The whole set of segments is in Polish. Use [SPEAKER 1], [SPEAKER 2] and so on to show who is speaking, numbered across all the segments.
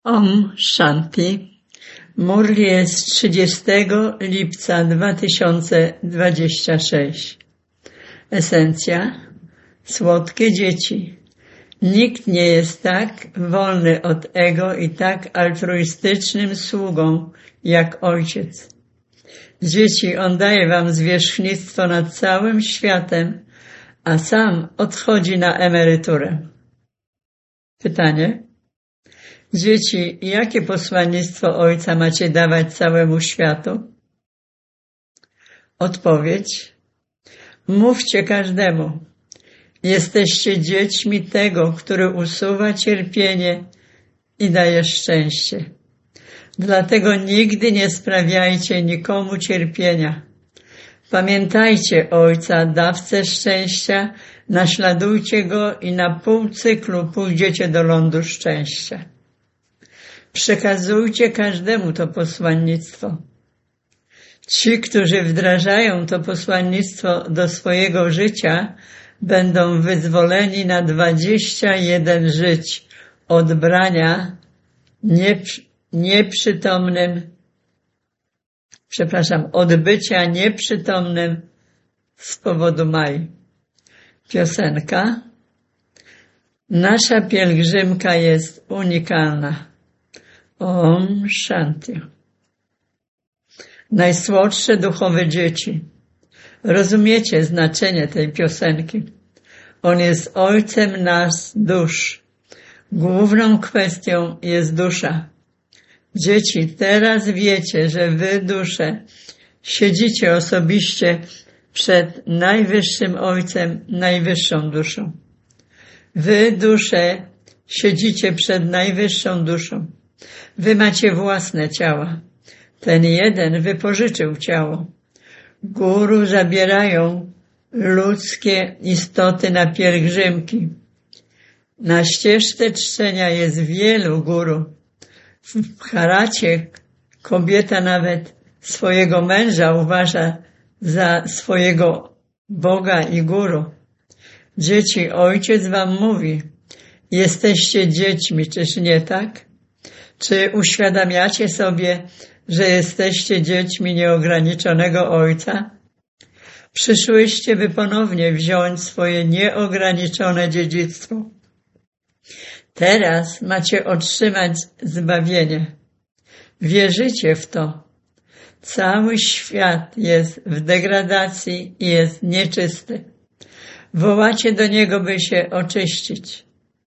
[SPEAKER 1] Om Shanti. Murli jest 30 lipca 2026. Esencja. Słodkie dzieci. Nikt nie jest tak wolny od ego i tak altruistycznym sługą jak ojciec. Dzieci, on daje wam zwierzchnictwo nad całym światem, a sam odchodzi na emeryturę. Pytanie. Dzieci, jakie posłannictwo Ojca macie dawać całemu światu? Odpowiedź. Mówcie każdemu. Jesteście dziećmi tego, który usuwa cierpienie i daje szczęście. Dlatego nigdy nie sprawiajcie nikomu cierpienia. Pamiętajcie Ojca, dawcę szczęścia, naśladujcie Go i na pół cyklu pójdziecie do lądu szczęścia. Przekazujcie każdemu to posłannictwo. Ci, którzy wdrażają to posłannictwo do swojego życia, będą wyzwoleni na 21 żyć od brania od bycia nieprzytomnym z powodu Maj. Piosenka. Nasza pielgrzymka jest unikalna. Om Shanti. Najsłodsze duchowe dzieci. Rozumiecie znaczenie tej piosenki. On jest Ojcem nas dusz. Główną kwestią jest dusza. Dzieci, teraz wiecie, że wy dusze siedzicie osobiście przed Najwyższym Ojcem, Najwyższą Duszą. Wy dusze siedzicie przed Najwyższą Duszą. Wy macie własne ciała. Ten jeden wypożyczył ciało. Guru zabierają ludzkie istoty na pielgrzymki. Na ścieżce czczenia jest wielu guru. W Bharacie kobieta nawet swojego męża uważa za swojego Boga i guru. Dzieci, Ojciec wam mówi, jesteście dziećmi, czyż nie tak? Czy uświadamiacie sobie, że jesteście dziećmi nieograniczonego Ojca? Przyszłyście, by ponownie wziąć swoje nieograniczone dziedzictwo. Teraz macie otrzymać zbawienie. Wierzycie w to. Cały świat jest w degradacji i jest nieczysty. Wołacie do niego, by się oczyścić.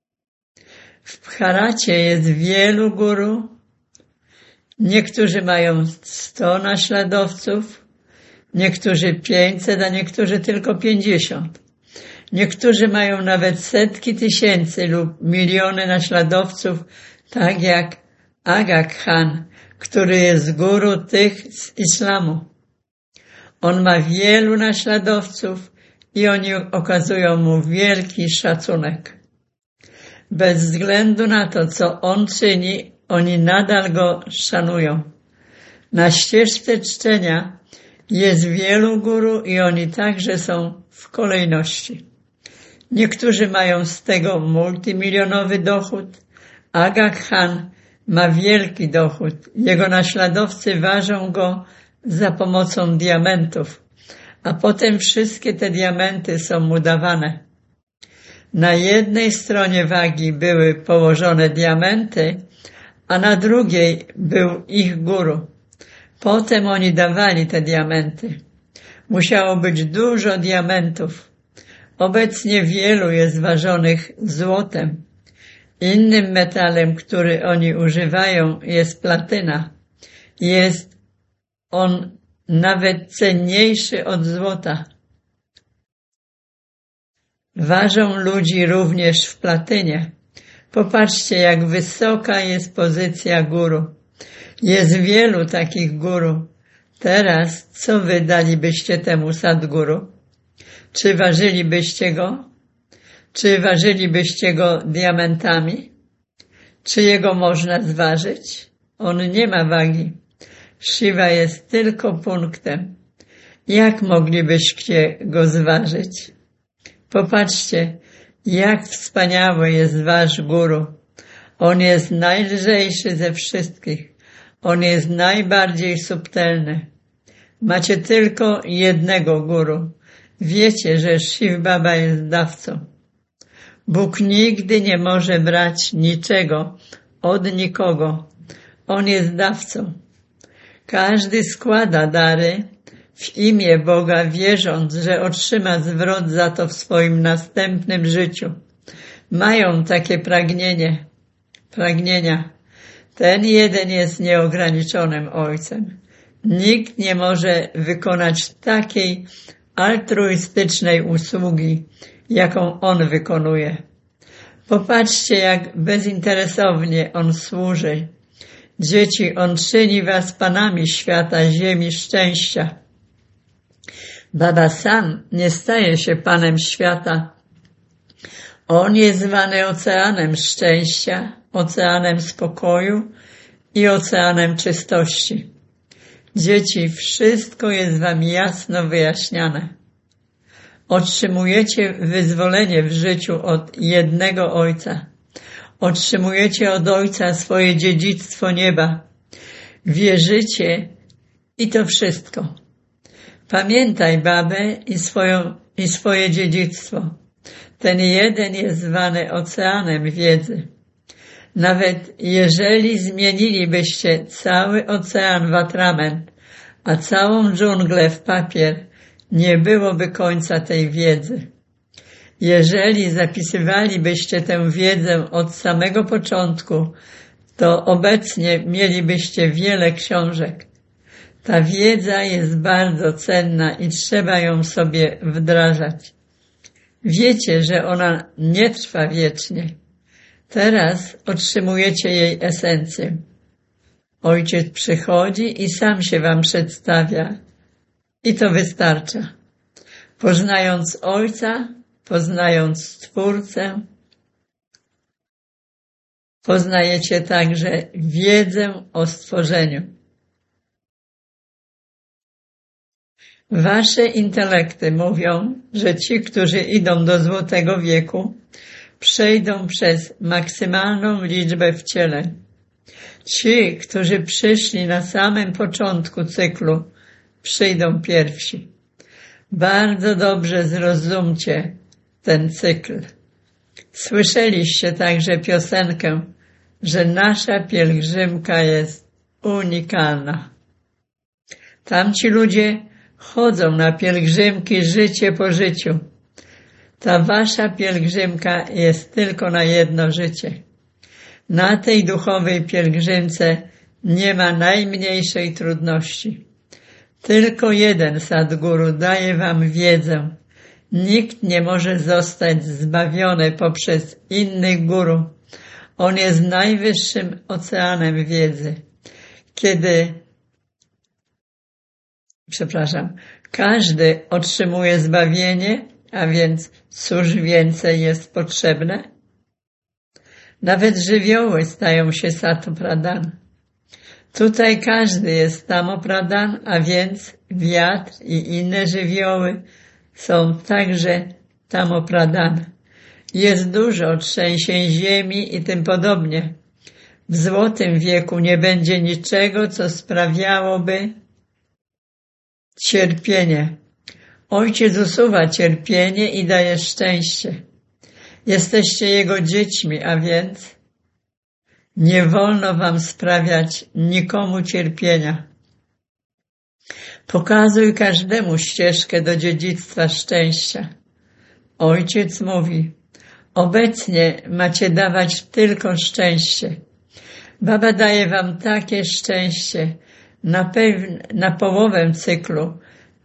[SPEAKER 1] W Bharacie jest wielu guru. Niektórzy mają 100 naśladowców, niektórzy 500, a niektórzy tylko 50. Niektórzy mają nawet setki tysięcy lub miliony naśladowców, tak jak Aga Khan, który jest guru tych z islamu. On ma wielu naśladowców i oni okazują mu wielki szacunek. Bez względu na to, co on czyni, oni nadal go szanują. Na ścieżce czczenia jest wielu guru i oni także są w kolejności. Niektórzy mają z tego multimilionowy dochód. Aga Khan ma wielki dochód. Jego naśladowcy ważą go za pomocą diamentów, a potem wszystkie te diamenty są mu dawane. Na jednej stronie wagi były położone diamenty, a na drugiej był ich guru. Potem oni dawali te diamenty. Musiało być dużo diamentów. Obecnie wielu jest ważonych złotem. Innym metalem, który oni używają, jest platyna. Jest on nawet cenniejszy od złota. Ważą ludzi również w platynie. Popatrzcie, jak wysoka jest pozycja guru. Jest wielu takich guru. Teraz co wy dalibyście temu Sadguru? Czy ważylibyście go? Czy ważylibyście go diamentami? Czy jego można zważyć? On nie ma wagi. Shiva jest tylko punktem. Jak moglibyście go zważyć? Popatrzcie, jak wspaniały jest wasz guru. On jest najlżejszy ze wszystkich. On jest najbardziej subtelny. Macie tylko jednego guru. Wiecie, że Shiv Baba jest dawcą. Bóg nigdy nie może brać niczego od nikogo. On jest dawcą. Każdy składa dary w imię Boga, wierząc, że otrzyma zwrot za to w swoim następnym życiu. Mają takie pragnienia. Ten jeden jest nieograniczonym Ojcem. Nikt nie może wykonać takiej altruistycznej usługi, jaką On wykonuje. Popatrzcie, jak bezinteresownie On służy. Dzieci, On czyni was panami świata, ziemi, szczęścia. Baba sam nie staje się panem świata. On jest zwany oceanem szczęścia, oceanem spokoju i oceanem czystości. Dzieci, wszystko jest wam jasno wyjaśniane. Otrzymujecie wyzwolenie w życiu od jednego Ojca. Otrzymujecie od Ojca swoje dziedzictwo nieba. Wierzycie i to wszystko. Pamiętaj babę i swoje dziedzictwo. Ten jeden jest zwany oceanem wiedzy. Nawet jeżeli zmienilibyście cały ocean w atrament, a całą dżunglę w papier, nie byłoby końca tej wiedzy. Jeżeli zapisywalibyście tę wiedzę od samego początku, to obecnie mielibyście wiele książek. Ta wiedza jest bardzo cenna i trzeba ją sobie wdrażać. Wiecie, że ona nie trwa wiecznie. Teraz otrzymujecie jej esencję. Ojciec przychodzi i sam się wam przedstawia. I to wystarcza. Poznając Ojca, poznając Stwórcę, poznajecie także wiedzę o stworzeniu. Wasze intelekty mówią, że ci, którzy idą do złotego wieku, przejdą przez maksymalną liczbę wcieleń. Ci, którzy przyszli na samym początku cyklu, przyjdą pierwsi. Bardzo dobrze zrozumcie ten cykl. Słyszeliście także piosenkę, że nasza pielgrzymka jest unikalna. Tamci ludzie chodzą na pielgrzymki życie po życiu. Ta wasza pielgrzymka jest tylko na jedno życie. Na tej duchowej pielgrzymce nie ma najmniejszej trudności. Tylko jeden Sadguru daje wam wiedzę. Nikt nie może zostać zbawiony poprzez innych guru. On jest najwyższym oceanem wiedzy. Każdy otrzymuje zbawienie, a więc cóż więcej jest potrzebne? Nawet żywioły stają się Sato-Pradhan. Tutaj każdy jest Tamo-Pradhan, a więc wiatr i inne żywioły są także Tamo-Pradhan. Jest dużo trzęsień ziemi i tym podobnie. W złotym wieku nie będzie niczego, co sprawiałoby cierpienie. Ojciec usuwa cierpienie i daje szczęście. Jesteście Jego dziećmi, a więc nie wolno wam sprawiać nikomu cierpienia. Pokazuj każdemu ścieżkę do dziedzictwa szczęścia. Ojciec mówi, obecnie macie dawać tylko szczęście. Baba daje wam takie szczęście na połowę cyklu,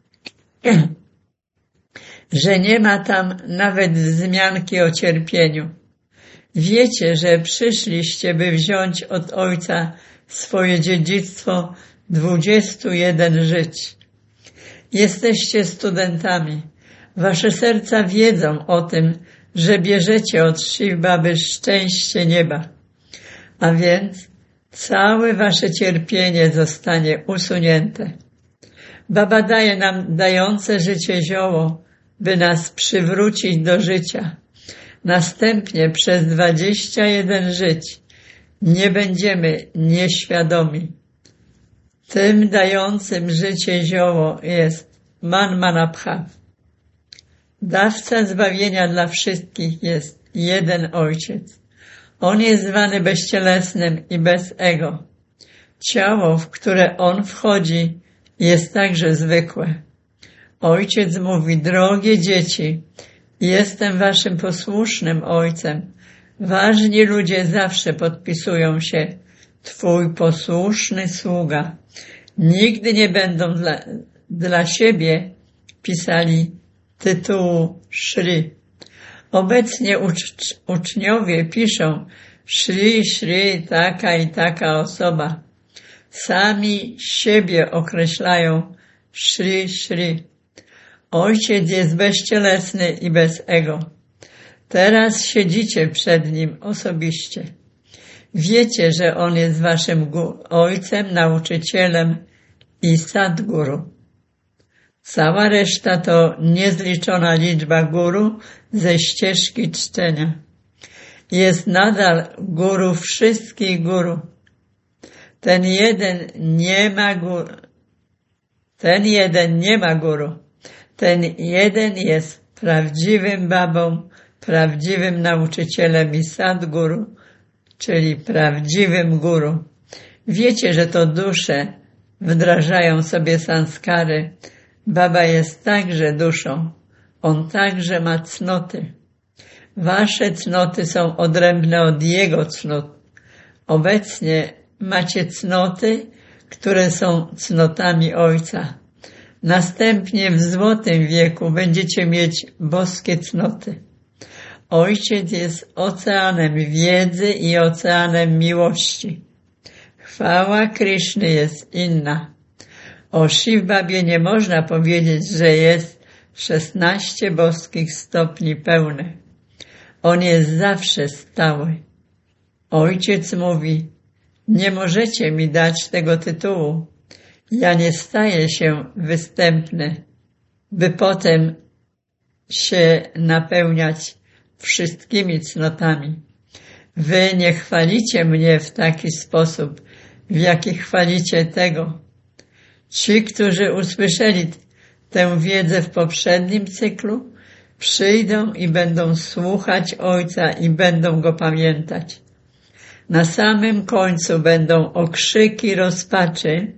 [SPEAKER 1] że nie ma tam nawet wzmianki o cierpieniu. Wiecie, że przyszliście, by wziąć od Ojca swoje dziedzictwo 21 żyć. Jesteście studentami. Wasze serca wiedzą o tym, że bierzecie od Shiv Baby szczęście nieba. A więc całe wasze cierpienie zostanie usunięte. Baba daje nam dające życie zioło, by nas przywrócić do życia. Następnie przez 21 żyć nie będziemy nieświadomi. Tym dającym życie zioło jest Manmanabha. Dawca zbawienia dla wszystkich jest jeden Ojciec. On jest zwany bezcielesnym i bez ego. Ciało, w które On wchodzi, jest także zwykłe. Ojciec mówi: drogie dzieci, jestem waszym posłusznym Ojcem. Ważni ludzie zawsze podpisują się: Twój posłuszny sługa. Nigdy nie będą dla siebie pisali tytułu Shri. Obecnie uczniowie piszą Shri, Shri, taka i taka osoba. Sami siebie określają Shri, Shri. Ojciec jest bezcielesny i bez ego. Teraz siedzicie przed Nim osobiście. Wiecie, że On jest waszym Ojcem, nauczycielem i Sadguru. Cała reszta to niezliczona liczba guru ze ścieżki czczenia. Jest nadal guru wszystkich guru. Ten jeden nie ma guru. Ten jeden jest prawdziwym babą, prawdziwym nauczycielem i Sadguru, czyli prawdziwym guru. Wiecie, że to dusze wdrażają sobie sanskary. Baba jest także duszą. On także ma cnoty. Wasze cnoty są odrębne od Jego cnót. Obecnie macie cnoty, które są cnotami Ojca. Następnie w złotym wieku będziecie mieć boskie cnoty. Ojciec jest oceanem wiedzy i oceanem miłości. Chwała Kryszny jest inna. O Shiv Babie nie można powiedzieć, że jest 16 boskich stopni pełne. On jest zawsze stały. Ojciec mówi: nie możecie mi dać tego tytułu. Ja nie staję się występny, by potem się napełniać wszystkimi cnotami. Wy nie chwalicie mnie w taki sposób, w jaki chwalicie tego. Ci, którzy usłyszeli tę wiedzę w poprzednim cyklu, przyjdą i będą słuchać Ojca i będą Go pamiętać. Na samym końcu będą okrzyki rozpaczy,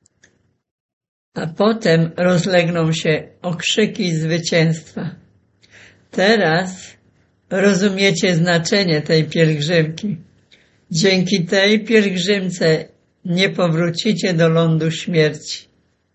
[SPEAKER 1] a potem rozlegną się okrzyki zwycięstwa. Teraz rozumiecie znaczenie tej pielgrzymki. Dzięki tej pielgrzymce nie powrócicie do lądu śmierci.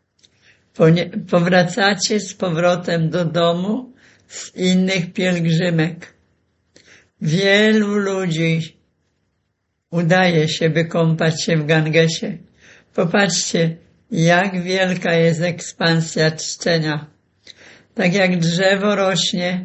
[SPEAKER 1] Powracacie z powrotem do domu z innych pielgrzymek. Wielu ludzi udaje się, by kąpać się w Gangesie. Popatrzcie, jak wielka jest ekspansja czczenia. Tak jak drzewo rośnie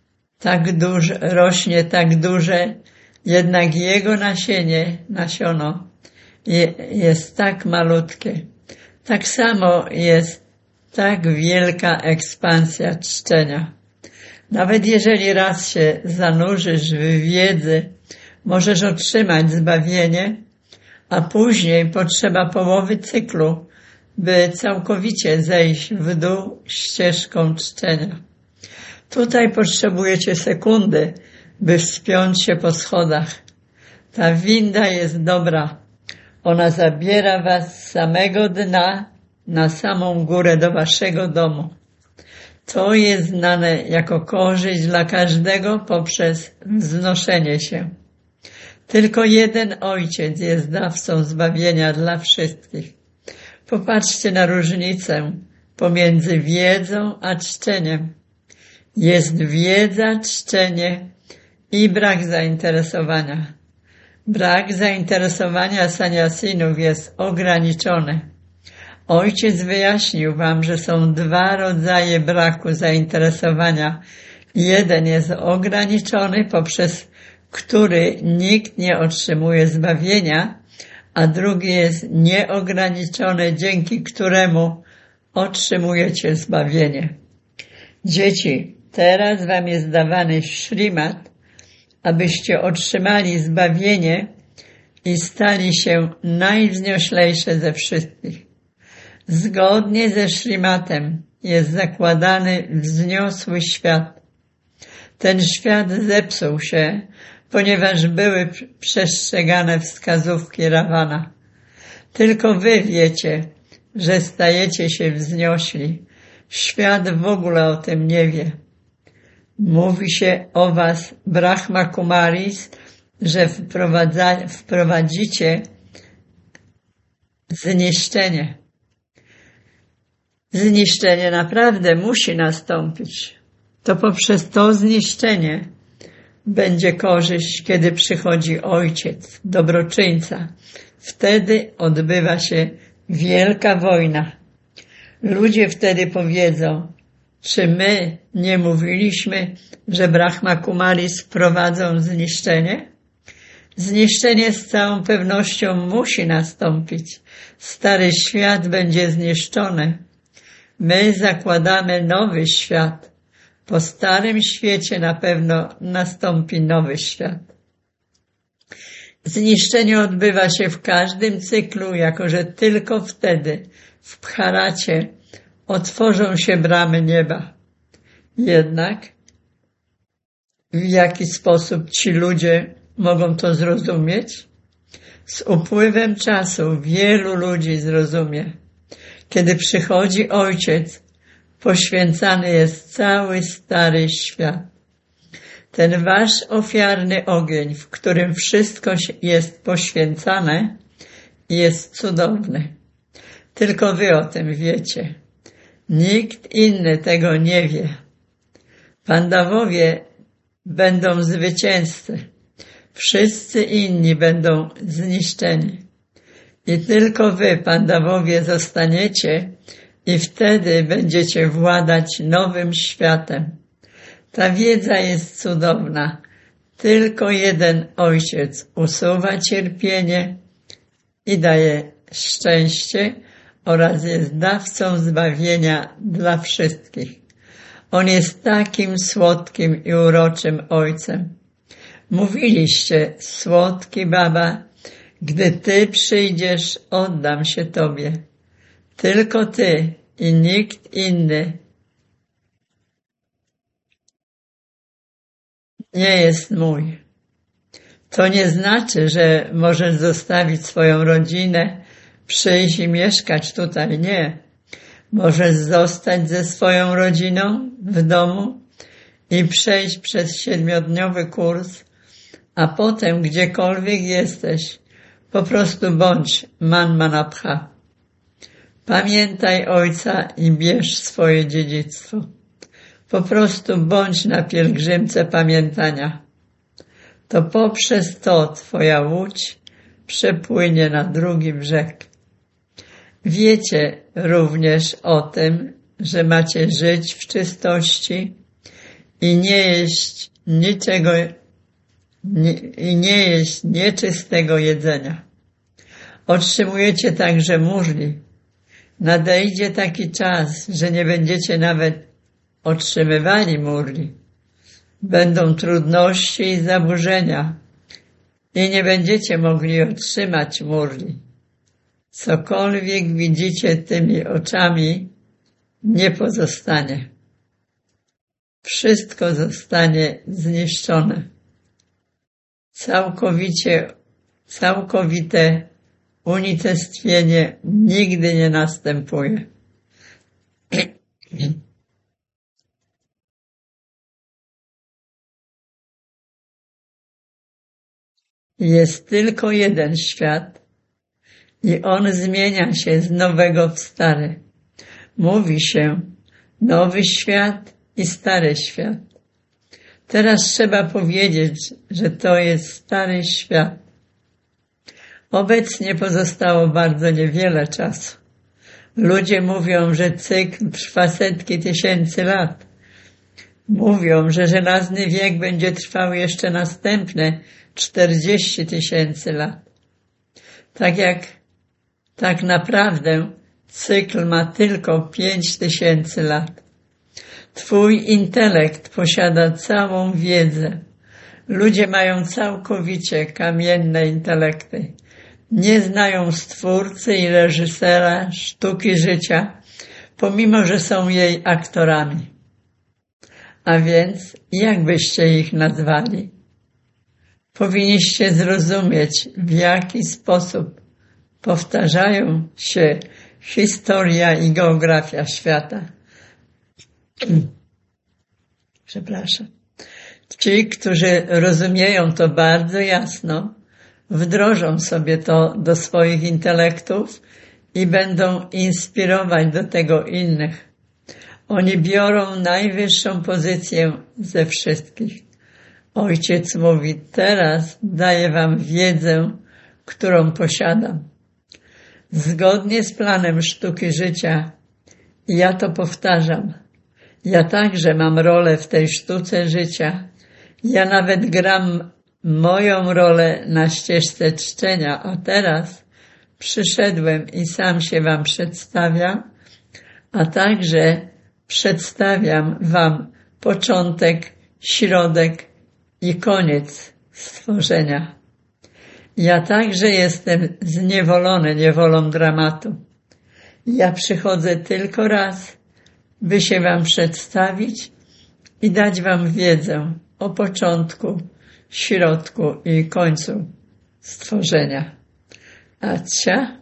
[SPEAKER 1] tak duże, jednak jego nasiono jest tak malutkie. Tak samo jest tak wielka ekspansja czczenia. Nawet jeżeli raz się zanurzysz w wiedzy, możesz otrzymać zbawienie, a później potrzeba połowy cyklu, by całkowicie zejść w dół ścieżką czczenia. Tutaj potrzebujecie sekundy, by wspiąć się po schodach. Ta winda jest dobra. Ona zabiera was z samego dna na samą górę do waszego domu. To jest znane jako korzyść dla każdego poprzez wznoszenie się. Tylko jeden Ojciec jest dawcą zbawienia dla wszystkich. Popatrzcie na różnicę pomiędzy wiedzą a czczeniem. Jest wiedza, czczenie i brak zainteresowania. Brak zainteresowania saniasinów jest ograniczony. Ojciec wyjaśnił wam, że są dwa rodzaje braku zainteresowania. Jeden jest ograniczony, poprzez który nikt nie otrzymuje zbawienia, a drugi jest nieograniczony, dzięki któremu otrzymujecie zbawienie. Dzieci, teraz wam jest dawany szrimat, abyście otrzymali zbawienie i stali się najwznioślejsze ze wszystkich. Zgodnie ze Śrimatem jest zakładany wzniosły świat. Ten świat zepsuł się, ponieważ były przestrzegane wskazówki Rawana. Tylko wy wiecie, że stajecie się wzniośli. Świat w ogóle o tym nie wie. Mówi się o was, Brahma Kumaris, że wprowadzicie zniszczenie. Zniszczenie naprawdę musi nastąpić. To poprzez to zniszczenie będzie korzyść, kiedy przychodzi Ojciec, dobroczyńca. Wtedy odbywa się wielka wojna. Ludzie wtedy powiedzą, czy my nie mówiliśmy, że Brahma Kumaris wprowadzą zniszczenie? Zniszczenie z całą pewnością musi nastąpić. Stary świat będzie zniszczony. My zakładamy nowy świat. Po starym świecie na pewno nastąpi nowy świat. Zniszczenie odbywa się w każdym cyklu, jako że tylko wtedy w Bharacie otworzą się bramy nieba. Jednak w jaki sposób ci ludzie mogą to zrozumieć? Z upływem czasu wielu ludzi zrozumie. Kiedy przychodzi Ojciec, poświęcany jest cały stary świat. Ten wasz ofiarny ogień, w którym wszystko jest poświęcane, jest cudowny. Tylko wy o tym wiecie. Nikt inny tego nie wie. Pandawowie będą zwycięzcy. Wszyscy inni będą zniszczeni. I tylko wy, Pandawowie, zostaniecie i wtedy będziecie władać nowym światem. Ta wiedza jest cudowna. Tylko jeden Ojciec usuwa cierpienie i daje szczęście oraz jest dawcą zbawienia dla wszystkich. On jest takim słodkim i uroczym Ojcem. Mówiliście, słodki Baba, gdy Ty przyjdziesz, oddam się Tobie. Tylko Ty i nikt inny nie jest mój. To nie znaczy, że możesz zostawić swoją rodzinę, przyjść i mieszkać tutaj. Nie. Możesz zostać ze swoją rodziną w domu i przejść przez 7-dniowy kurs, a potem gdziekolwiek jesteś, po prostu bądź Manmanabha. Pamiętaj Ojca i bierz swoje dziedzictwo. Po prostu bądź na pielgrzymce pamiętania. To poprzez to twoja łódź przepłynie na drugi brzeg. Wiecie również o tym, że macie żyć w czystości i nie jeść nieczystego jedzenia. Otrzymujecie także murzli. Nadejdzie taki czas, że nie będziecie nawet otrzymywali murzli. Będą trudności i zaburzenia i nie będziecie mogli otrzymać murzli. Cokolwiek widzicie tymi oczami, nie pozostanie. Wszystko zostanie zniszczone. Całkowite unicestwienie nigdy nie następuje. Jest tylko jeden świat i on zmienia się z nowego w stary. Mówi się nowy świat i stary świat. Teraz trzeba powiedzieć, że to jest stary świat. Obecnie pozostało bardzo niewiele czasu. Ludzie mówią, że cykl trwa setki tysięcy lat. Mówią, że żelazny wiek będzie trwał jeszcze następne 40 000 lat. Tak naprawdę cykl ma tylko 5000 lat. Twój intelekt posiada całą wiedzę. Ludzie mają całkowicie kamienne intelekty. Nie znają stwórcy i reżysera sztuki życia, pomimo że są jej aktorami. A więc jak byście ich nazwali? Powinniście zrozumieć, w jaki sposób powtarzają się historia i geografia świata. Przepraszam. Ci, którzy rozumieją to bardzo jasno, wdrożą sobie to do swoich intelektów i będą inspirować do tego innych. Oni biorą najwyższą pozycję ze wszystkich. Ojciec mówi, teraz daję wam wiedzę, którą posiadam. Zgodnie z planem sztuki życia, ja to powtarzam. Ja także mam rolę w tej sztuce życia. Ja nawet gram moją rolę na ścieżce czczenia, a teraz przyszedłem i sam się wam przedstawiam, a także przedstawiam wam początek, środek i koniec stworzenia. Ja także jestem zniewolony niewolą dramatu. Ja przychodzę tylko raz, by się wam przedstawić i dać wam wiedzę o początku, środku i końcu stworzenia. Acia,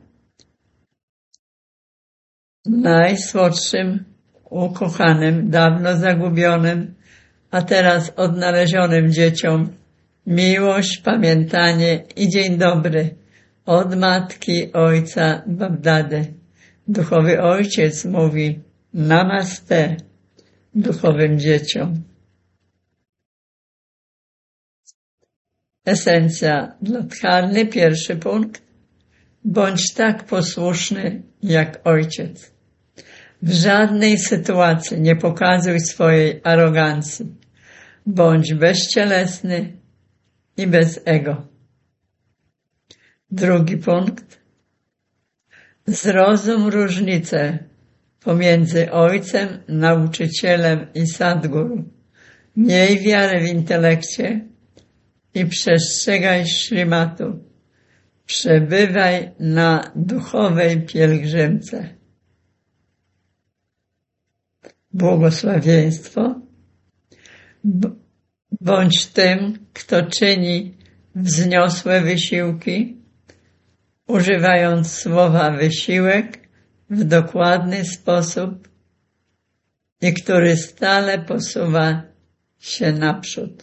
[SPEAKER 1] najsłodszym, ukochanym, dawno zagubionym, a teraz odnalezionym dzieciom miłość, pamiętanie i dzień dobry od matki, ojca, Babdady. Duchowy ojciec mówi namaste duchowym dzieciom. Esencja dla Dharmy, pierwszy punkt. Bądź tak posłuszny jak ojciec. W żadnej sytuacji nie pokazuj swojej arogancji. Bądź bezcielesny i bez ego. Drugi punkt. Zrozum różnicę pomiędzy ojcem, nauczycielem i sadguru. Miej wiarę w intelekcie i przestrzegaj szrimatu. Przebywaj na duchowej pielgrzymce. Błogosławieństwo. Bądź tym, kto czyni wzniosłe wysiłki, używając słowa wysiłek w dokładny sposób i który stale posuwa się naprzód.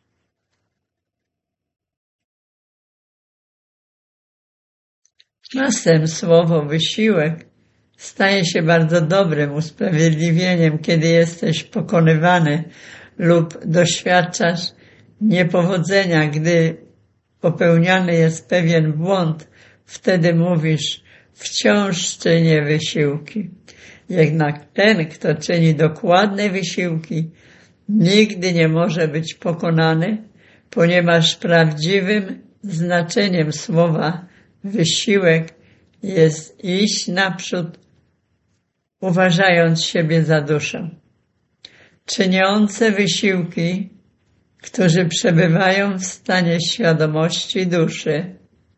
[SPEAKER 1] Czasem słowo wysiłek staje się bardzo dobrym usprawiedliwieniem, kiedy jesteś pokonywany lub doświadczasz niepowodzenia, gdy popełniany jest pewien błąd, wtedy mówisz, wciąż czynię wysiłki. Jednak ten, kto czyni dokładne wysiłki, nigdy nie może być pokonany, ponieważ prawdziwym znaczeniem słowa wysiłek jest iść naprzód, uważając siebie za duszę. Czyniące wysiłki, którzy przebywają w stanie świadomości duszy,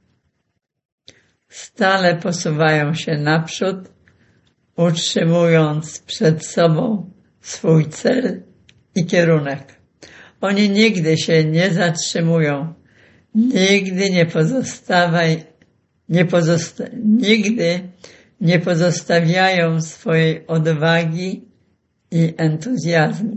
[SPEAKER 1] stale posuwają się naprzód, utrzymując przed sobą swój cel i kierunek. Oni nigdy się nie zatrzymują, nigdy nie pozostawiają swojej odwagi i entuzjazmu.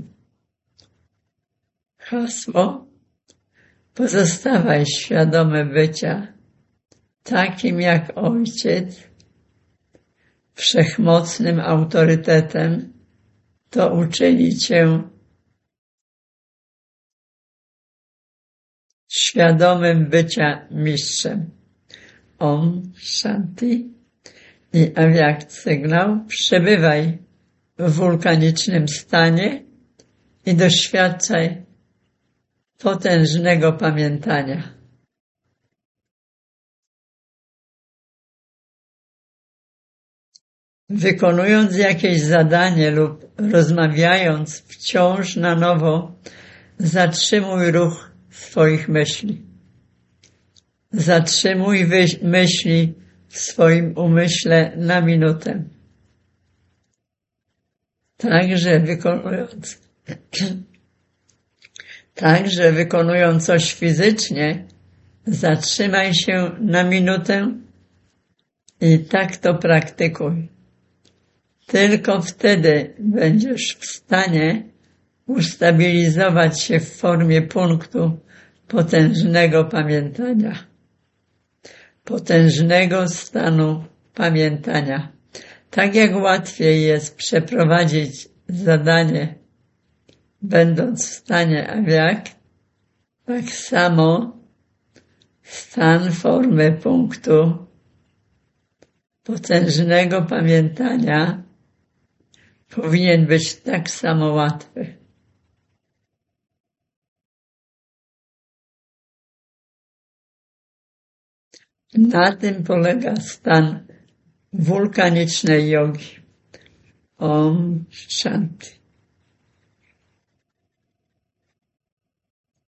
[SPEAKER 1] Hasło: pozostawaj świadomy bycia takim jak ojciec, wszechmocnym autorytetem, to uczyni cię świadomym bycia mistrzem. Om Shanti i Avyakt sygnał: przebywaj w wulkanicznym stanie i doświadczaj potężnego pamiętania. Wykonując jakieś zadanie lub rozmawiając wciąż na nowo, zatrzymuj ruch swoich myśli. Zatrzymuj myśli w swoim umyśle na minutę. Także wykonując coś fizycznie, zatrzymaj się na minutę i tak to praktykuj. Tylko wtedy będziesz w stanie ustabilizować się w formie punktu potężnego pamiętania, potężnego stanu pamiętania. Tak jak łatwiej jest przeprowadzić zadanie, będąc w stanie awiak, tak samo stan formy punktu potężnego pamiętania powinien być tak samo łatwy. Na tym polega stan wulkanicznej jogi. Om Shanti.